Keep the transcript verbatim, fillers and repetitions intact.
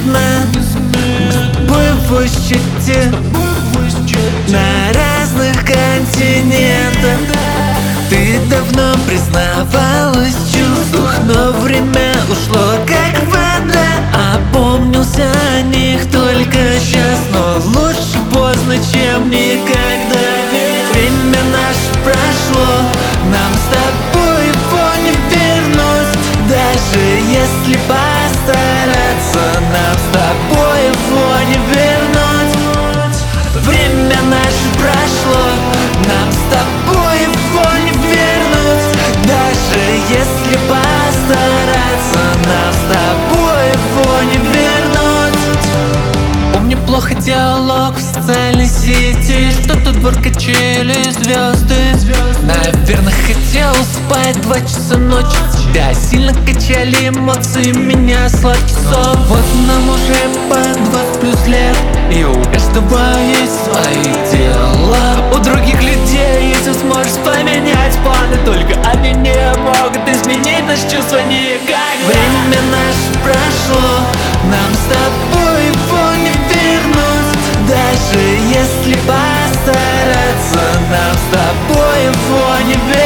незаметно мы с тобой в счете на разных континентах. Ты давно признавалась в чувствах, но время ушло как вода. Опомнился о них только сейчас, но лучше поздно, чем никогда. Время наше прошло, нам с тобой его не вернуть. Даже если постараться, нам с тобой его не вернуть. Время наше прошло, нам с тобой его не вернуть. Даже если постараться, нам с тобой его не вернуть. Помню плохо диалог в социальной сети, что-то двор качели звезды. Наверное, хотел спать два часа ночи. Тебя сильно качали эмоции, меня сладкий сон. Вот нам уже по двадцать плюс лет, и у каждого есть свои дела. У других людей есть возможность поменять планы, только они не могут изменить наши чувства никак. Время наше прошло, нам с тобой его не вернуть. Даже если постараться, нам с тобой его не вернуть.